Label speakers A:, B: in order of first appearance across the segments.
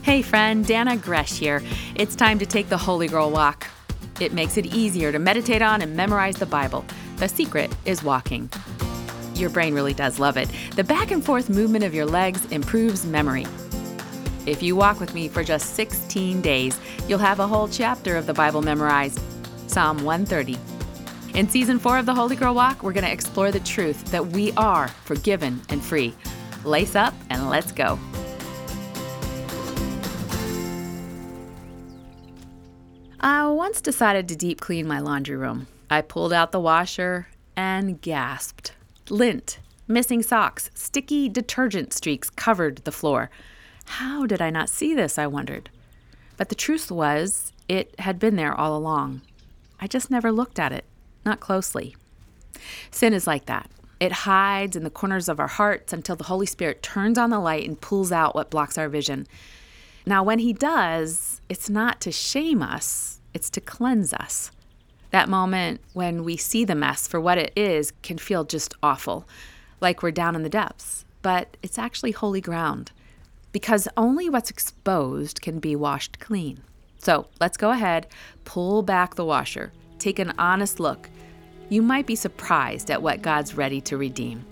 A: Hey friend, Dana Gresh here. It's time to take the Holy Girl walk. It makes it easier to meditate on and memorize the Bible. The secret is walking. Your brain really does love it. The back and forth movement of your legs improves memory. If you walk with me for just 16 days, you'll have a whole chapter of the Bible memorized. Psalm 130. In Season 4 of the Holy Girl Walk, we're going to explore the truth that we are forgiven and free. Lace up and let's go. I once decided to deep clean my laundry room. I pulled out the washer and gasped. Lint, missing socks, sticky detergent streaks covered the floor. How did I not see this, I wondered. But the truth was, it had been there all along. I just never looked at it, not closely. Sin is like that. It hides in the corners of our hearts until the Holy Spirit turns on the light and pulls out what blocks our vision. Now, when He does, it's not to shame us, it's to cleanse us. That moment when we see the mess for what it is can feel just awful, like we're down in the depths. But it's actually holy ground, because only what's exposed can be washed clean. So let's go ahead, pull back the washer, take an honest look. You might be surprised at what God's ready to redeem.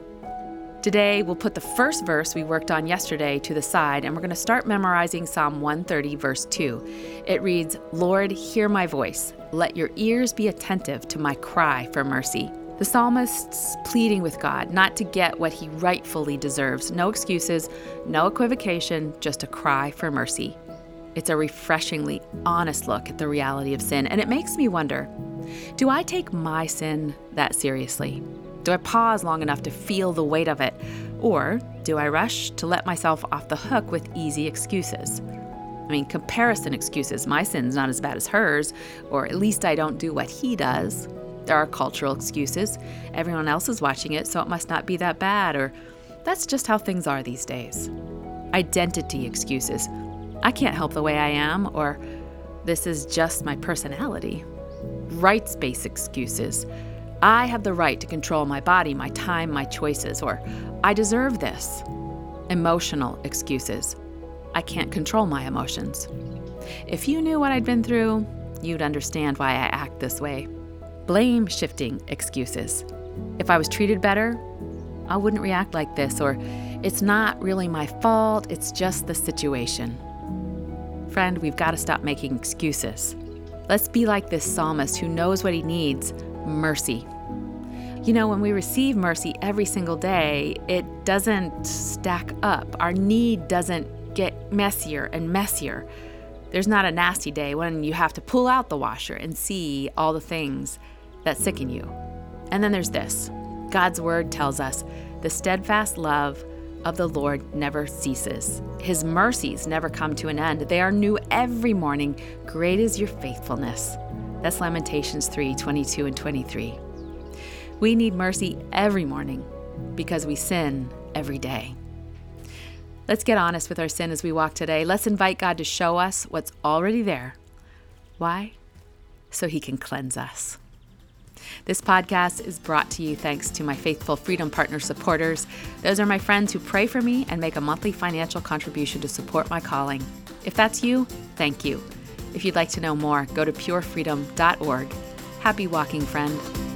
A: Today, we'll put the first verse we worked on yesterday to the side, and we're going to start memorizing Psalm 130, verse 2. It reads, "Lord, hear my voice. Let your ears be attentive to my cry for mercy." The psalmist's pleading with God not to get what he rightfully deserves. No excuses, no equivocation, just a cry for mercy. It's a refreshingly honest look at the reality of sin, and it makes me wonder, do I take my sin that seriously? Do I pause long enough to feel the weight of it? Or do I rush to let myself off the hook with easy excuses? Comparison excuses. My sin's not as bad as hers, or at least I don't do what he does. There are cultural excuses. Everyone else is watching it, so it must not be that bad, or that's just how things are these days. Identity excuses. I can't help the way I am, or this is just my personality. Rights-based excuses. I have the right to control my body, my time, my choices, or I deserve this. Emotional excuses. I can't control my emotions. If you knew what I'd been through, you'd understand why I act this way. Blame-shifting excuses. If I was treated better, I wouldn't react like this, or it's not really my fault, it's just the situation. Friend, we've got to stop making excuses. Let's be like this psalmist who knows what he needs, mercy. When we receive mercy every single day, it doesn't stack up. Our need doesn't get messier and messier. There's not a nasty day when you have to pull out the washer and see all the things that sicken you. And then there's this. God's word tells us the steadfast love of the Lord never ceases. His mercies never come to an end. They are new every morning. Great is your faithfulness. That's Lamentations 3:22 and 23. We need mercy every morning because we sin every day. Let's get honest with our sin as we walk today. Let's invite God to show us what's already there. Why? So He can cleanse us. This podcast is brought to you thanks to my faithful Freedom Partner supporters. Those are my friends who pray for me and make a monthly financial contribution to support my calling. If that's you, thank you. If you'd like to know more, go to purefreedom.org. Happy walking, friend.